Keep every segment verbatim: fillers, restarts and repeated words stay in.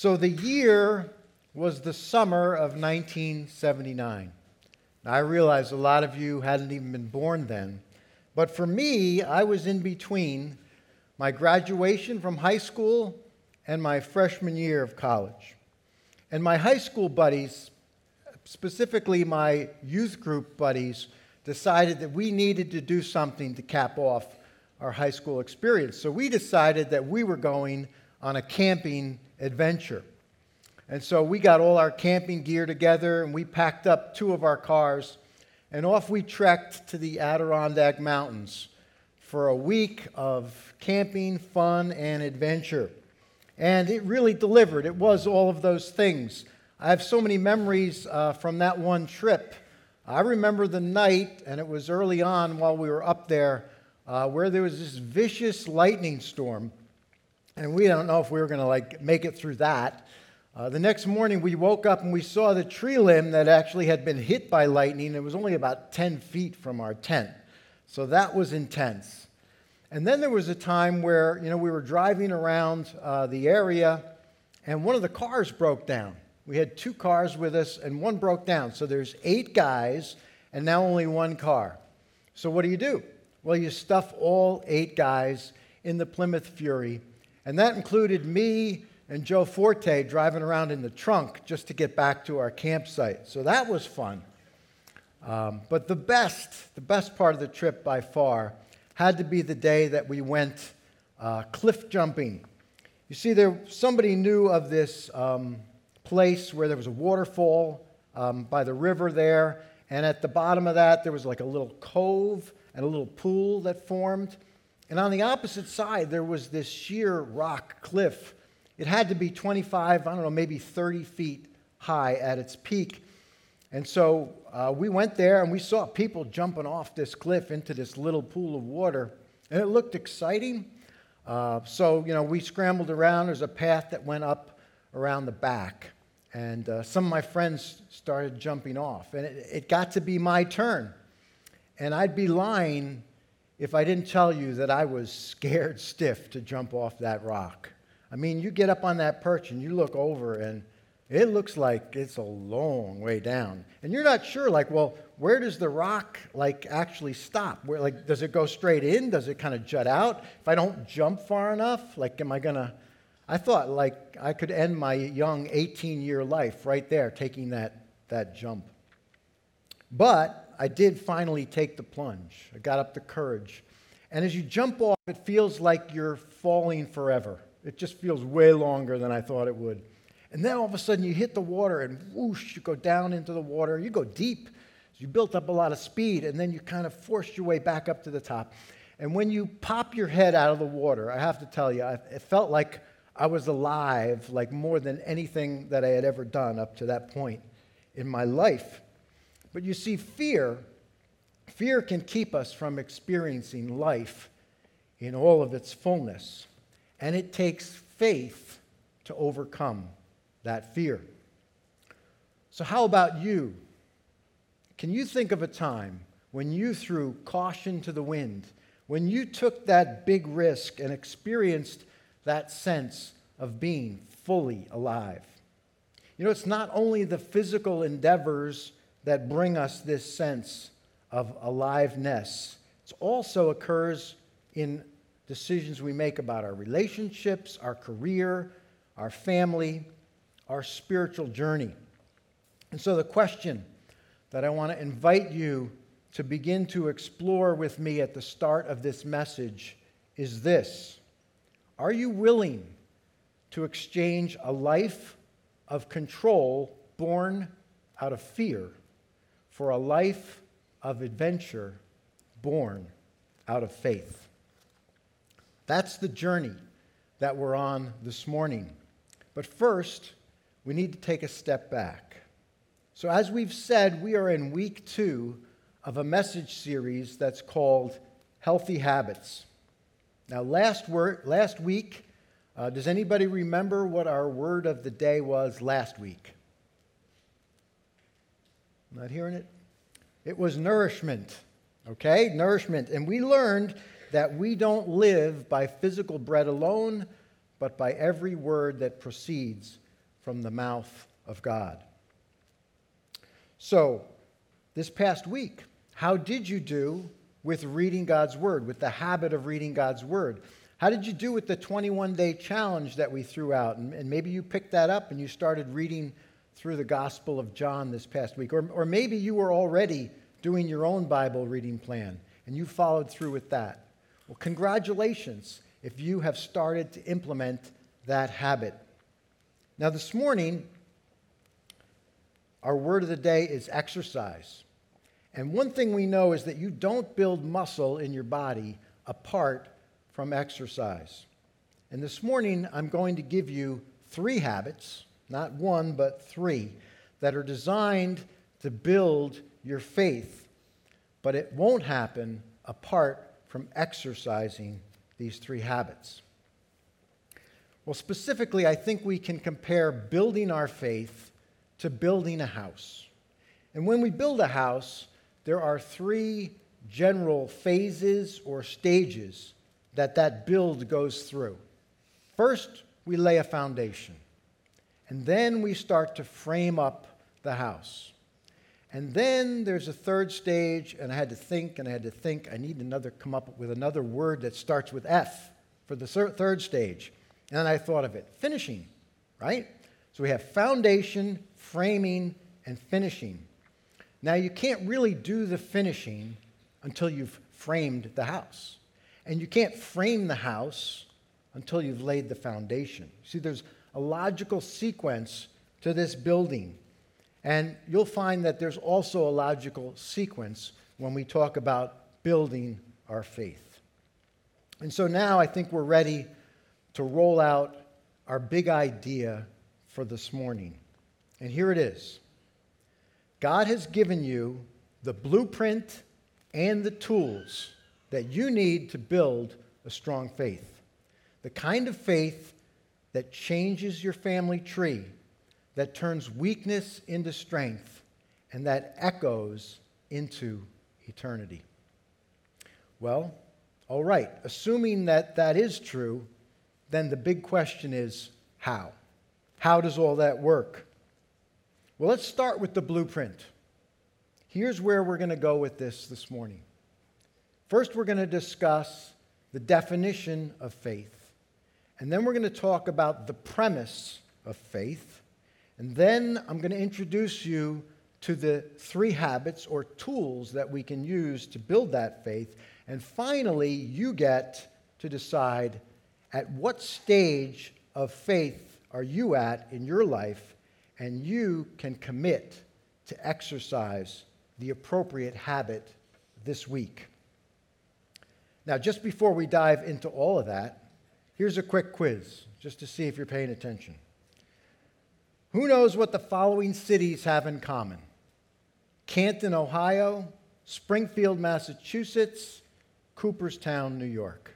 So the year was the summer of nineteen seventy-nine. Now, I realize a lot of you hadn't even been born then, but for me, I was in between my graduation from high school and my freshman year of college. And my high school buddies, specifically my youth group buddies, decided that we needed to do something to cap off our high school experience. So we decided that we were going on a camping adventure. And so we got all our camping gear together and we packed up two of our cars and off we trekked to the Adirondack Mountains for a week of camping, fun, and adventure. And it really delivered. It was all of those things. I have so many memories uh, from that one trip. I remember the night, and it was early on while we were up there, uh, where there was this vicious lightning storm. And we don't know if we were going to like make it through that. Uh, the next morning, we woke up and we saw the tree limb that actually had been hit by lightning. It was only about ten feet from our tent. So that was intense. And then there was a time where, you know, we were driving around uh, the area and one of the cars broke down. We had two cars with us and one broke down. So there's eight guys and now only one car. So what do you do? Well, you stuff all eight guys in the Plymouth Fury. And that included me and Joe Forte driving around in the trunk just to get back to our campsite. So that was fun. Um, but the best, the best part of the trip by far had to be the day that we went uh, cliff jumping. You see, there somebody knew of this um, place where there was a waterfall um, by the river there. And at the bottom of that, there was like a little cove and a little pool that formed. And on the opposite side, there was this sheer rock cliff. It had to be twenty-five, I don't know, maybe thirty feet high at its peak. And so uh, we went there and we saw people jumping off this cliff into this little pool of water. And it looked exciting. Uh, so, you know, we scrambled around. There's a path that went up around the back. And uh, some of my friends started jumping off. And it, it got to be my turn. And I'd be lying if I didn't tell you that I was scared stiff to jump off that rock. I mean, you get up on that perch and you look over and it looks like it's a long way down. And you're not sure, like, well, where does the rock, like, actually stop? Where, like, does it go straight in? Does it kind of jut out? If I don't jump far enough, like, am I going to... I thought, like, I could end my young eighteen-year life right there taking that, that jump. But I did finally take the plunge. I got up the courage. And as you jump off, it feels like you're falling forever. It just feels way longer than I thought it would. And then all of a sudden you hit the water and whoosh, you go down into the water. You go deep. You built up a lot of speed and then you kind of forced your way back up to the top. And when you pop your head out of the water, I have to tell you, it felt like I was alive, like more than anything that I had ever done up to that point in my life. But you see, fear, fear can keep us from experiencing life in all of its fullness. And it takes faith to overcome that fear. So how about you? Can you think of a time when you threw caution to the wind, when you took that big risk and experienced that sense of being fully alive? You know, it's not only the physical endeavors that bring us this sense of aliveness. It also occurs in decisions we make about our relationships, our career, our family, our spiritual journey. And so the question that I want to invite you to begin to explore with me at the start of this message is this: are you willing to exchange a life of control born out of fear for a life of adventure born out of faith? That's the journey that we're on this morning. But first, we need to take a step back. So as we've said, we are in week two of a message series that's called Healthy Habits. Now, last, word, last week, uh, does anybody remember what our word of the day was last week? Not hearing it? It was nourishment, okay? Nourishment. And we learned that we don't live by physical bread alone, but by every word that proceeds from the mouth of God. So, this past week, how did you do with reading God's Word, with the habit of reading God's Word? How did you do with the twenty-one day challenge that we threw out? And, and maybe you picked that up and you started reading through the Gospel of John this past week. Or, or maybe you were already doing your own Bible reading plan and you followed through with that. Well, congratulations if you have started to implement that habit. Now, this morning, our word of the day is exercise. And one thing we know is that you don't build muscle in your body apart from exercise. And this morning, I'm going to give you three habits, not one, but three, that are designed to build your faith. But it won't happen apart from exercising these three habits. Well, specifically, I think we can compare building our faith to building a house. And when we build a house, there are three general phases or stages that that build goes through. First, we lay a foundation. And then we start to frame up the house. And then there's a third stage, and I had to think, and I had to think, I need another, come up with another word that starts with F for the third stage. And then I thought of it, finishing, right? So we have foundation, framing, and finishing. Now, you can't really do the finishing until you've framed the house. And you can't frame the house until you've laid the foundation. See, there's a logical sequence to this building. And you'll find that there's also a logical sequence when we talk about building our faith. And so now I think we're ready to roll out our big idea for this morning. And here it is. God has given you the blueprint and the tools that you need to build a strong faith. The kind of faith that changes your family tree, that turns weakness into strength, and that echoes into eternity. Well, all right, assuming that that is true, then the big question is how? How does all that work? Well, let's start with the blueprint. Here's where we're going to go with this this morning. First, we're going to discuss the definition of faith. And then we're going to talk about the premise of faith. And then I'm going to introduce you to the three habits or tools that we can use to build that faith. And finally, you get to decide at what stage of faith are you at in your life, and you can commit to exercise the appropriate habit this week. Now, just before we dive into all of that, here's a quick quiz, just to see if you're paying attention. Who knows what the following cities have in common? Canton, Ohio, Springfield, Massachusetts, Cooperstown, New York.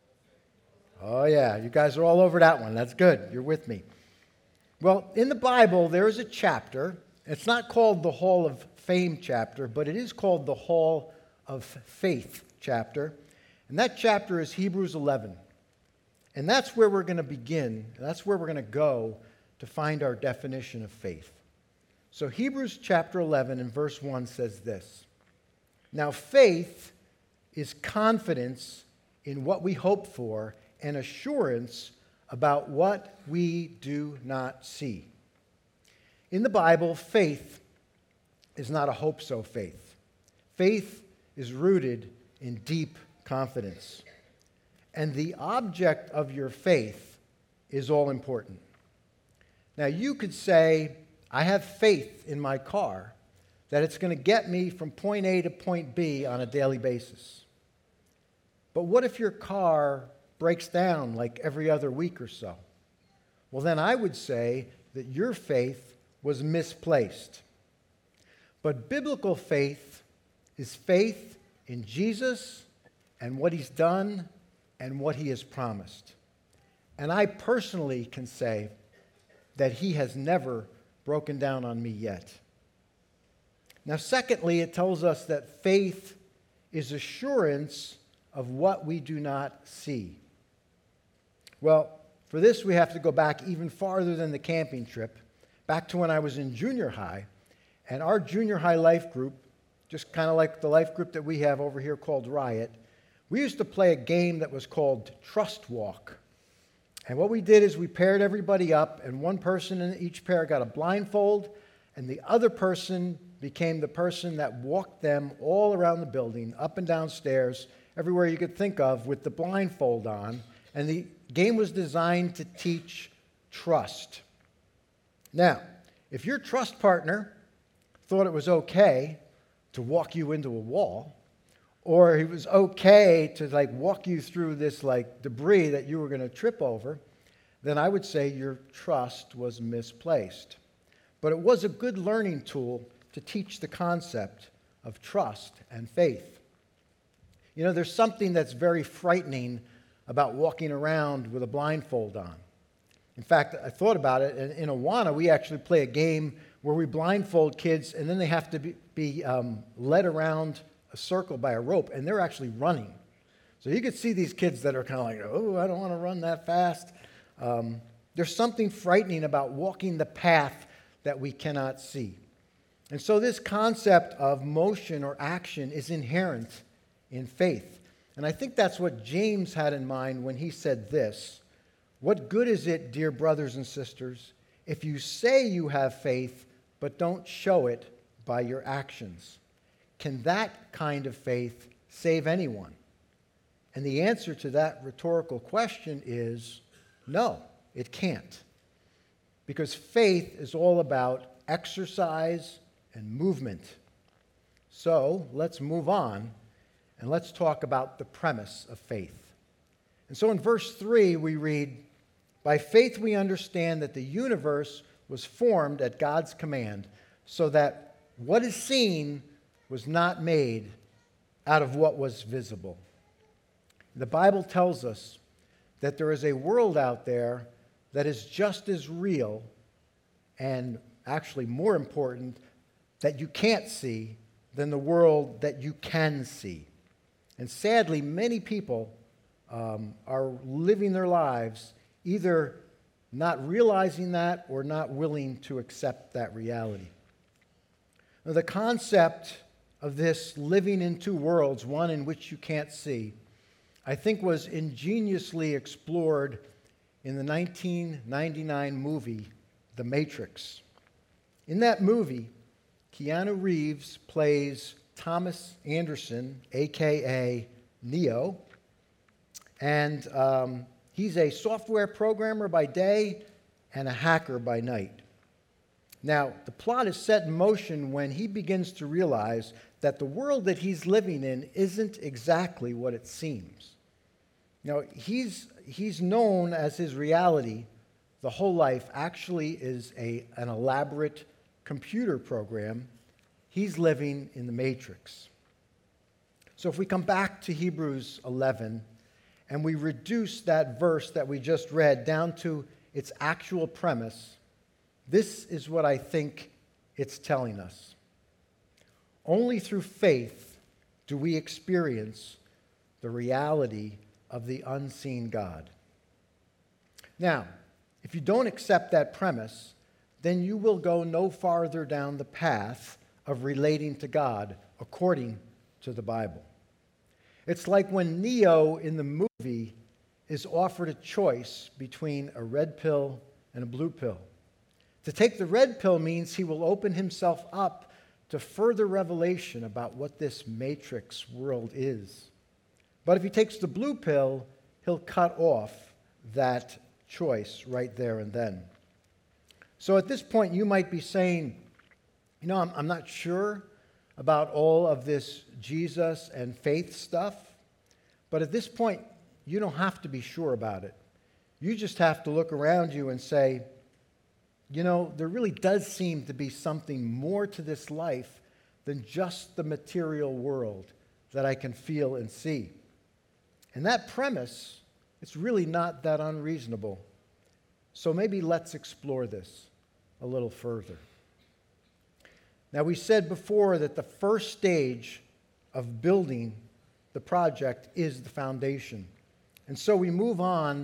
Oh yeah, you guys are all over that one. That's good. You're with me. Well, in the Bible, there is a chapter. It's not called the Hall of Fame chapter, but it is called the Hall of Faith chapter. And that chapter is Hebrews eleven. And that's where we're going to begin. That's where we're going to go to find our definition of faith. So Hebrews chapter eleven and verse one says this. Now faith is confidence in what we hope for and assurance about what we do not see. In the Bible, faith is not a hope-so faith. Faith is rooted in deep confidence. And the object of your faith is all important. Now, you could say, I have faith in my car that it's going to get me from point A to point B on a daily basis. But what if your car breaks down like every other week or so? Well, then I would say that your faith was misplaced. But biblical faith is faith in Jesus and what he's done and what he has promised. And I personally can say that he has never broken down on me yet. Now, secondly, it tells us that faith is assurance of what we do not see. Well, For this, we have to go back even farther than the camping trip, back to when I was in junior high. And our junior high life group, just kind of like the life group that we have over here called Riot, we used to play a game that was called Trust Walk. And what we did is we paired everybody up, and one person in each pair got a blindfold, and the other person became the person that walked them all around the building, up and down stairs, everywhere you could think of, with the blindfold on. And the game was designed to teach trust. Now, if your trust partner thought it was okay to walk you into a wall, or it was okay to like walk you through this like debris that you were going to trip over, then I would say your trust was misplaced. But it was a good learning tool to teach the concept of trust and faith. You know, there's something that's very frightening about walking around with a blindfold on. In fact, I thought about it. In, in Awana, we actually play a game where we blindfold kids, and then they have to be, be um, led around a circle by a rope, and they're actually running. So you could see these kids that are kind of like, oh, I don't want to run that fast. Um, there's something frightening about walking the path that we cannot see. And so this concept of motion or action is inherent in faith. And I think that's what James had in mind when he said this: "What good is it, dear brothers and sisters, if you say you have faith but don't show it by your actions? Can that kind of faith save anyone?" And the answer to that rhetorical question is no, it can't. Because faith is all about exercise and movement. So let's move on and let's talk about the premise of faith. And so in verse three we read, "By faith we understand that the universe was formed at God's command, so that what is seen was not made out of what was visible." The Bible tells us that there is a world out there that is just as real, and actually more important, that you can't see than the world that you can see. And sadly, many people um, are living their lives either not realizing that or not willing to accept that reality. Now, the concept of this living in two worlds, one in which you can't see, I think was ingeniously explored in the nineteen ninety-nine movie, The Matrix. In that movie, Keanu Reeves plays Thomas Anderson, a k a. Neo, and um, he's a software programmer by day and a hacker by night. Now, the plot is set in motion when he begins to realize that the world that he's living in isn't exactly what it seems. You know, he's, he's known as his reality the whole life actually is a, an elaborate computer program. He's living in the Matrix. So if we come back to Hebrews eleven and we reduce that verse that we just read down to its actual premise, this is what I think it's telling us. Only through faith do we experience the reality of the unseen God. Now, if you don't accept that premise, then you will go no farther down the path of relating to God according to the Bible. It's like when Neo in the movie is offered a choice between a red pill and a blue pill. To take the red pill means he will open himself up to further revelation about what this matrix world is. But if he takes the blue pill, he'll cut off that choice right there and then. So at this point, you might be saying, you know, I'm, I'm not sure about all of this Jesus and faith stuff, but at this point, you don't have to be sure about it. You just have to look around you and say, you know, there really does seem to be something more to this life than just the material world that I can feel and see. And that premise, it's really not that unreasonable. So maybe let's explore this a little further. Now, we said before that the first stage of building the project is the foundation. And so we move on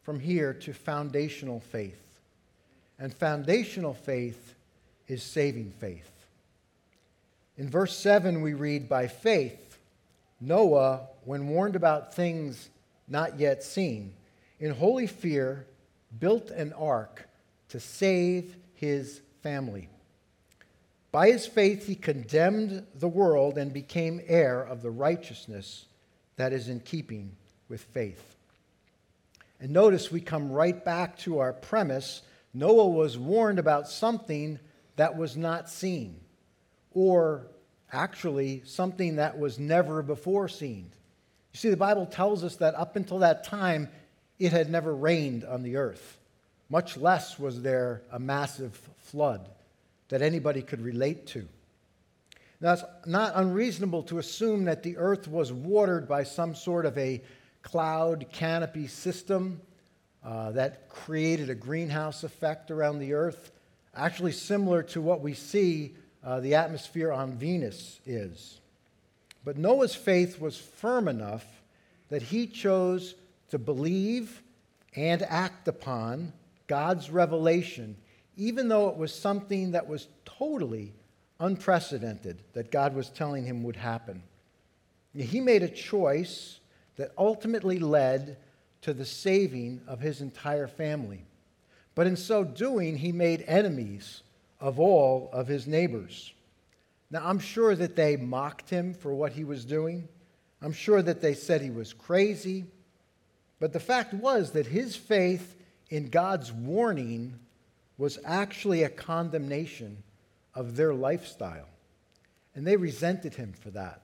from here to foundational faith. And foundational faith is saving faith. In verse seven, we read, "By faith, Noah, when warned about things not yet seen, in holy fear built an ark to save his family. By his faith, he condemned the world and became heir of the righteousness that is in keeping with faith." And notice we come right back to our premise. Noah was warned about something that was not seen, or actually something that was never before seen. You see, the Bible tells us that up until that time, it had never rained on the earth. Much less was there a massive flood that anybody could relate to. Now, it's not unreasonable to assume that the earth was watered by some sort of a cloud canopy system uh, that created a greenhouse effect around the earth, actually similar to what we see uh, the atmosphere on Venus is. But Noah's faith was firm enough that he chose to believe and act upon God's revelation, even though it was something that was totally unprecedented that God was telling him would happen. He made a choice that ultimately led to the saving of his entire family. But in so doing, he made enemies of all of his neighbors. Now, I'm sure that they mocked him for what he was doing. I'm sure that they said he was crazy. But the fact was that his faith in God's warning was actually a condemnation of their lifestyle. And they resented him for that.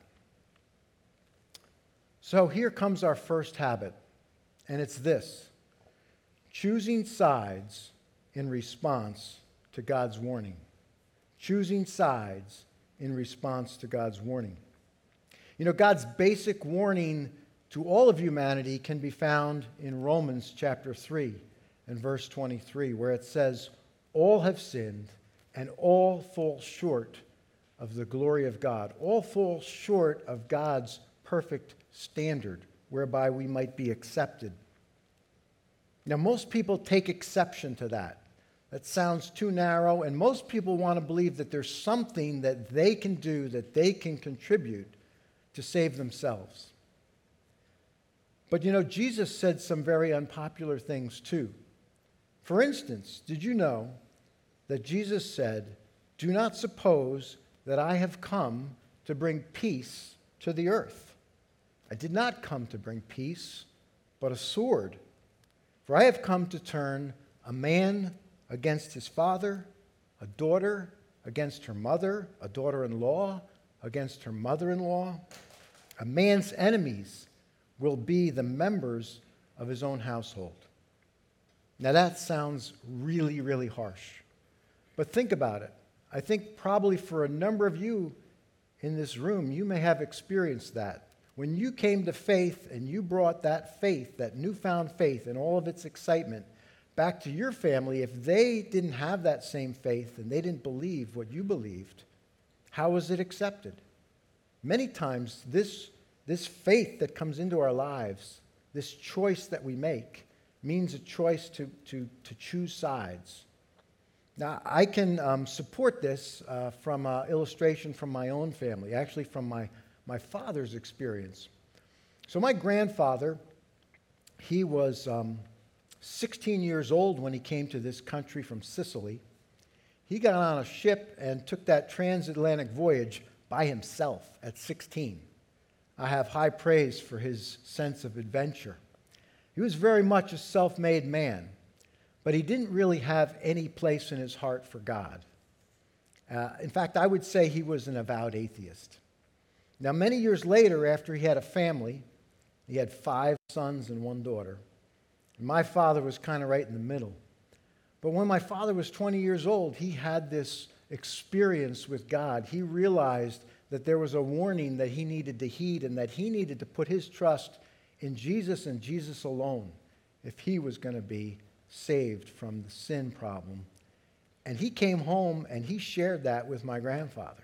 So here comes our first habit, and it's this: choosing sides in response to God's warning. Choosing sides in response to God's warning. You know, God's basic warning to all of humanity can be found in Romans chapter three and verse twenty-three, where it says, "All have sinned and all fall short of the glory of God." All fall short of God's perfect standard whereby we might be accepted. Now, most people take exception to that. That sounds too narrow, and most people want to believe that there's something that they can do, that they can contribute to save themselves. But you know, Jesus said some very unpopular things too. For instance, did you know that Jesus said, "Do not suppose that I have come to bring peace to the earth. I did not come to bring peace, but a sword. For I have come to turn a man against his father, a daughter against her mother, a daughter-in-law against her mother-in-law. A man's enemies will be the members of his own household." Now that sounds really, really harsh. But think about it. I think probably for a number of you in this room, you may have experienced that. When you came to faith and you brought that faith, that newfound faith and all of its excitement back to your family, if they didn't have that same faith and they didn't believe what you believed, how was it accepted? Many times this, this faith that comes into our lives, this choice that we make, means a choice to, to, to choose sides. Now, I can um, support this uh, from an illustration from my own family, actually from my, my father's experience. So my grandfather, he was um, sixteen years old when he came to this country from Sicily. He got on a ship and took that transatlantic voyage by himself at sixteen. I have high praise for his sense of adventure. He was very much a self-made man, but he didn't really have any place in his heart for God. Uh, in fact, I would say he was an avowed atheist. Now, many years later, after he had a family, he had five sons and one daughter. And my father was kind of right in the middle. But when my father was twenty years old, he had this experience with God. He realized that there was a warning that he needed to heed and that he needed to put his trust in Jesus and Jesus alone if he was going to be saved from the sin problem. And he came home and he shared that with my grandfather.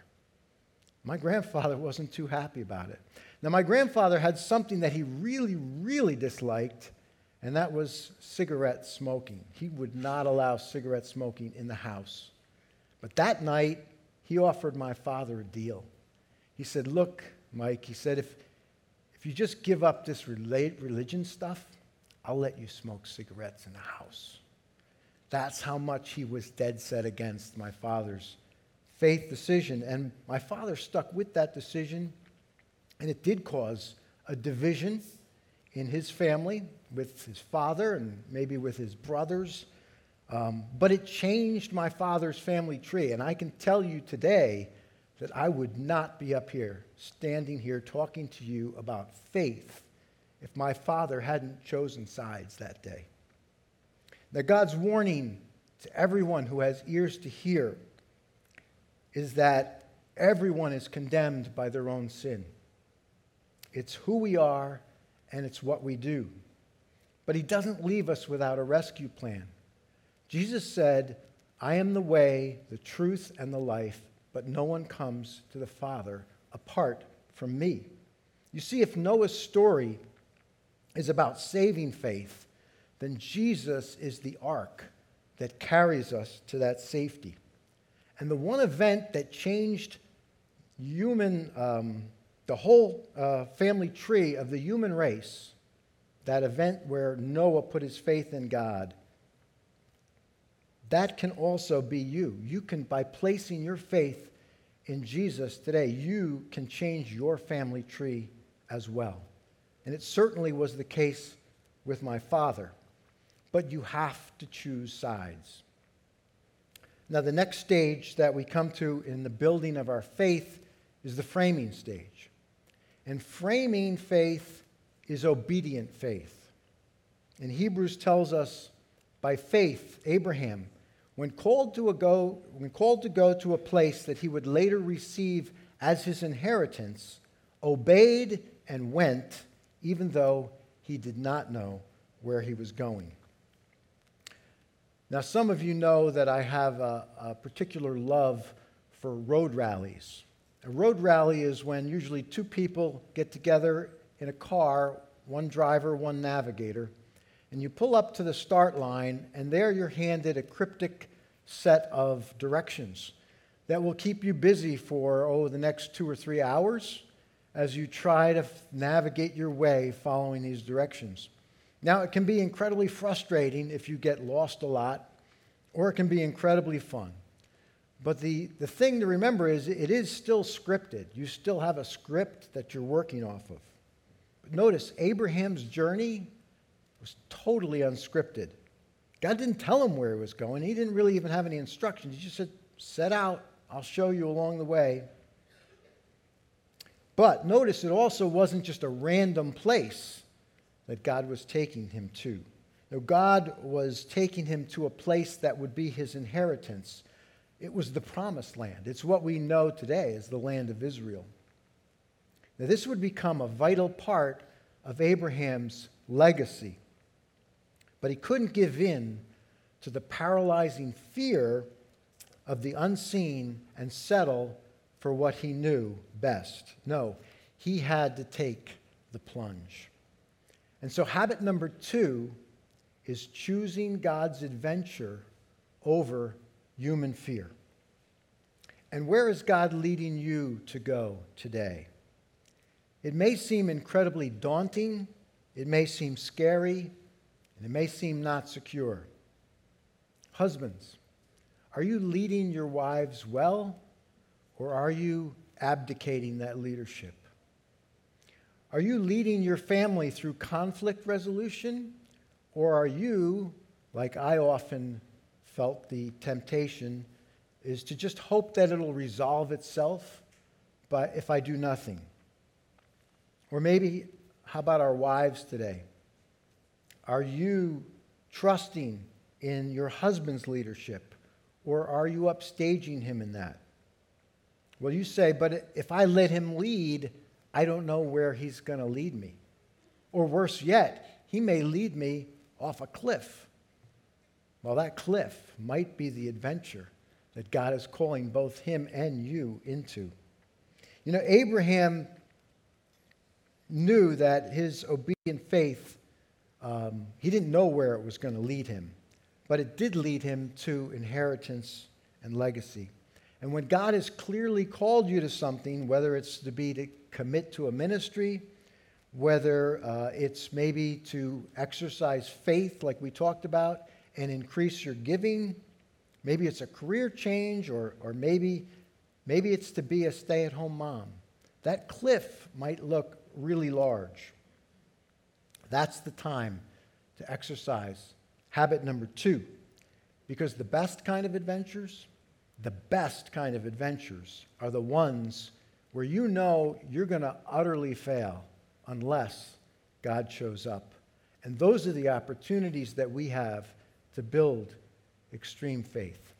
My grandfather wasn't too happy about it. Now, my grandfather had something that he really, really disliked, and that was cigarette smoking. He would not allow cigarette smoking in the house. But that night, he offered my father a deal. He said, look, Mike, he said, if, if you just give up this religion stuff, I'll let you smoke cigarettes in the house. That's how much he was dead set against my father's faith decision. And my father stuck with that decision, and it did cause a division in his family with his father and maybe with his brothers. Um, but it changed my father's family tree. And I can tell you today that I would not be up here, standing here talking to you about faith if my father hadn't chosen sides that day. Now, God's warning to everyone who has ears to hear is that everyone is condemned by their own sin. It's who we are and it's what we do. But he doesn't leave us without a rescue plan. Jesus said, I am the way, the truth, and the life, but no one comes to the Father apart from me. You see, if Noah's story is about saving faith, then Jesus is the ark that carries us to that safety. And the one event that changed human, um, the whole uh, family tree of the human race, that event where Noah put his faith in God, that can also be you. You can, by placing your faith in Jesus today, you can change your family tree as well. And it certainly was the case with my father. But you have to choose sides. Now, the next stage that we come to in the building of our faith is the framing stage. And framing faith is obedient faith. And Hebrews tells us, by faith, Abraham, when called to a go, when called to go to a place that he would later receive as his inheritance, obeyed and went, even though he did not know where he was going. Now, some of you know that I have a, a particular love for road rallies. A road rally is when usually two people get together in a car, one driver, one navigator, and you pull up to the start line, and there you're handed a cryptic set of directions that will keep you busy for, oh, the next two or three hours as you try to f- navigate your way following these directions. Now, it can be incredibly frustrating if you get lost a lot, or it can be incredibly fun. But the, the thing to remember is it is still scripted. You still have a script that you're working off of. But notice, Abraham's journey was totally unscripted. God didn't tell him where he was going. He didn't really even have any instructions. He just said, set out. I'll show you along the way. But notice it also wasn't just a random place that God was taking him to. No, God was taking him to a place that would be his inheritance. It was the promised land. It's what we know today as the land of Israel. Now, this would become a vital part of Abraham's legacy. But he couldn't give in to the paralyzing fear of the unseen and settle for what he knew best. No, he had to take the plunge. And so habit number two is choosing God's adventure over human fear. And where is God leading you to go today? It may seem incredibly daunting, it may seem scary, and it may seem not secure. Husbands, are you leading your wives well, or are you abdicating that leadership? Are you leading your family through conflict resolution, or are you, like I often felt the temptation, is to just hope that it'll resolve itself but if I do nothing? Or maybe, how about our wives today? Are you trusting in your husband's leadership, or are you upstaging him in that? Well, you say, but if I let him lead, I don't know where he's going to lead me. Or worse yet, he may lead me off a cliff. Well, that cliff might be the adventure that God is calling both him and you into. You know, Abraham knew that his obedient faith Um, he didn't know where it was going to lead him, but it did lead him to inheritance and legacy. And when God has clearly called you to something, whether it's to be to commit to a ministry, whether uh, it's maybe to exercise faith like we talked about and increase your giving, maybe it's a career change, or, or maybe, maybe it's to be a stay-at-home mom. That cliff might look really large. That's the time to exercise habit number two, because the best kind of adventures, the best kind of adventures are the ones where you know you're going to utterly fail unless God shows up. And those are the opportunities that we have to build extreme faith.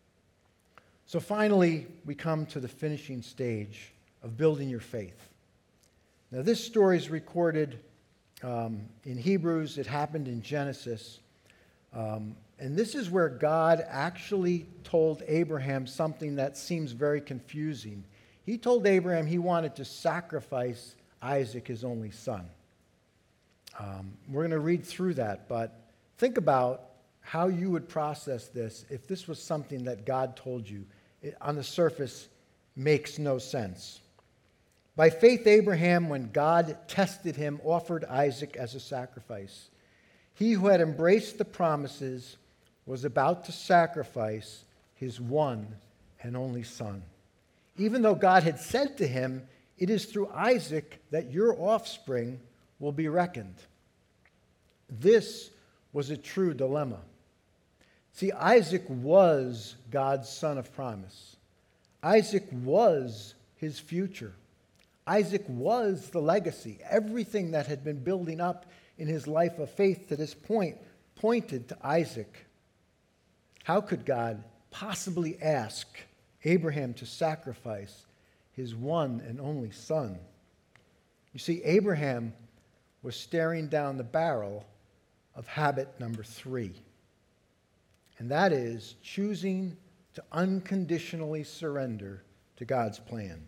So finally, we come to the finishing stage of building your faith. Now, this story is recorded um, in Hebrews. It happened in Genesis. Um, and this is where God actually told Abraham something that seems very confusing. He told Abraham he wanted to sacrifice Isaac, his only son. Um, we're going to read through that, but think about how you would process this if this was something that God told you. It, on the surface, makes no sense. By faith, Abraham, when God tested him, offered Isaac as a sacrifice. He who had embraced the promises was about to sacrifice his one and only son. Even though God had said to him, "It is through Isaac that your offspring will be reckoned." This was a true dilemma. See, Isaac was God's son of promise. Isaac was his future. Isaac was the legacy. Everything that had been building up in his life of faith to this point pointed to Isaac. How could God possibly ask Abraham to sacrifice his one and only son? You see, Abraham was staring down the barrel of habit number three, and that is choosing to unconditionally surrender to God's plan.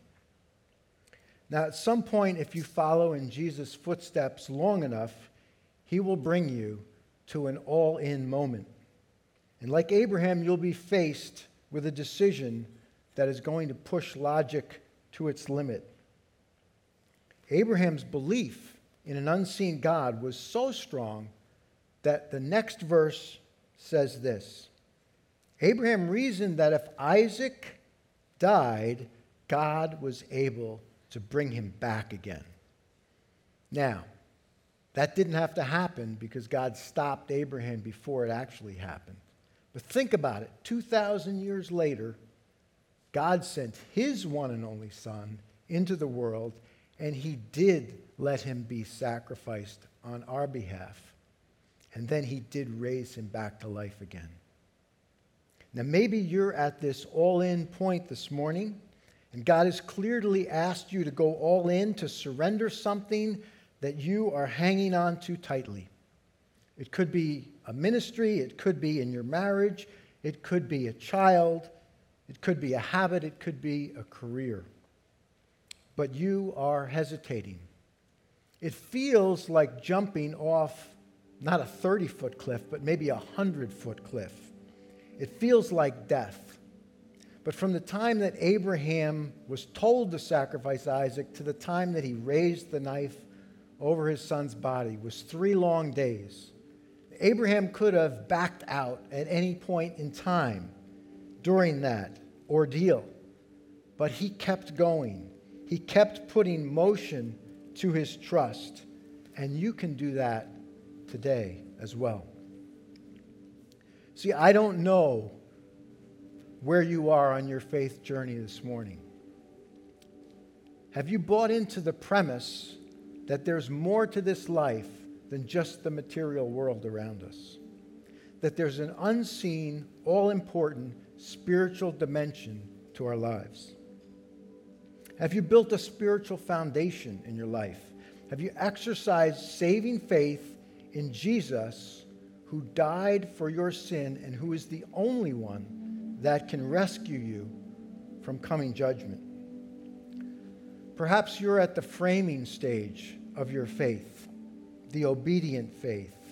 Now, at some point, if you follow in Jesus' footsteps long enough, he will bring you to an all-in moment. And like Abraham, you'll be faced with a decision that is going to push logic to its limit. Abraham's belief in an unseen God was so strong that the next verse says this: Abraham reasoned that if Isaac died, God was able to bring him back again. Now, that didn't have to happen because God stopped Abraham before it actually happened. But think about it. two thousand years later, God sent his one and only son into the world, and he did let him be sacrificed on our behalf. And then he did raise him back to life again. Now, maybe you're at this all-in point this morning, and God has clearly asked you to go all in, to surrender something that you are hanging on to tightly. It could be a ministry, it could be in your marriage, it could be a child, it could be a habit, it could be a career. But you are hesitating. It feels like jumping off not a thirty-foot cliff, but maybe a hundred-foot cliff. It feels like death. But from the time that Abraham was told to sacrifice Isaac to the time that he raised the knife over his son's body was three long days. Abraham could have backed out at any point in time during that ordeal, but he kept going. He kept putting motion to his trust, and you can do that today as well. See, I don't know where you are on your faith journey this morning. Have you bought into the premise that there's more to this life than just the material world around us? That there's an unseen, all-important spiritual dimension to our lives? Have you built a spiritual foundation in your life? Have you exercised saving faith in Jesus, who died for your sin and who is the only one that can rescue you from coming judgment? Perhaps you're at the framing stage of your faith, the obedient faith,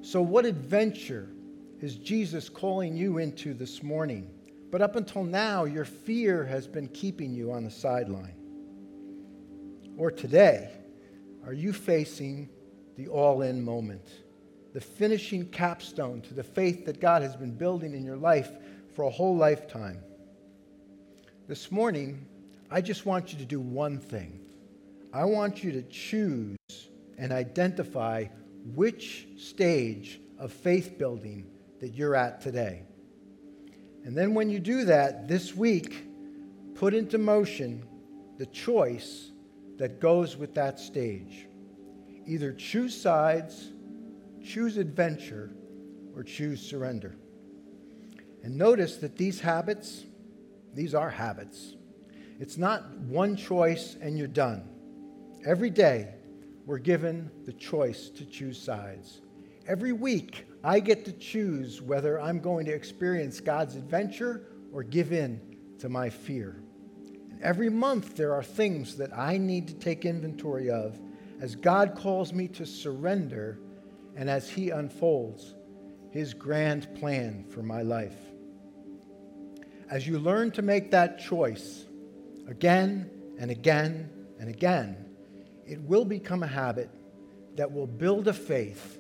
So what adventure is Jesus calling you into this morning? But up until now, your fear has been keeping you on the sideline. Or today, are you facing the all-in moment, the finishing capstone to the faith that God has been building in your life for a whole lifetime? This morning, I just want you to do one thing. I want you to choose and identify which stage of faith building that you're at today. And then when you do that, this week, put into motion the choice that goes with that stage. Either choose sides, choose adventure, or choose surrender. And notice that these habits, these are habits. It's not one choice and you're done. Every day, we're given the choice to choose sides. Every week, I get to choose whether I'm going to experience God's adventure or give in to my fear. And every month, there are things that I need to take inventory of as God calls me to surrender and as He unfolds His grand plan for my life. As you learn to make that choice again and again and again, it will become a habit that will build a faith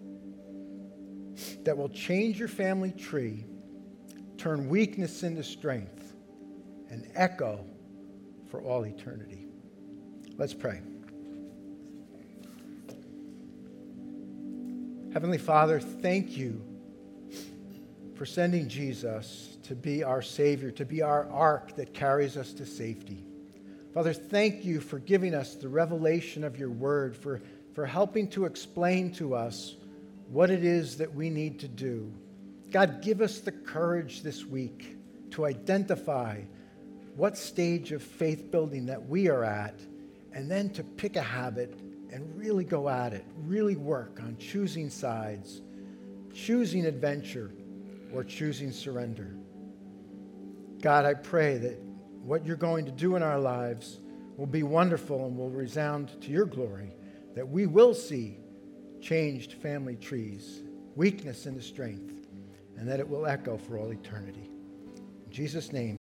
that will change your family tree, turn weakness into strength, and echo for all eternity. Let's pray. Heavenly Father, thank you for sending Jesus to be our Savior, to be our ark that carries us to safety. Father, thank you for giving us the revelation of your word, for, for helping to explain to us what it is that we need to do. God, give us the courage this week to identify what stage of faith building that we are at, and then to pick a habit and really go at it, really work on choosing sides, choosing adventure, or choosing surrender. God, I pray that what you're going to do in our lives will be wonderful and will resound to your glory, that we will see changed family trees, weakness into strength, and that it will echo for all eternity. In Jesus' name.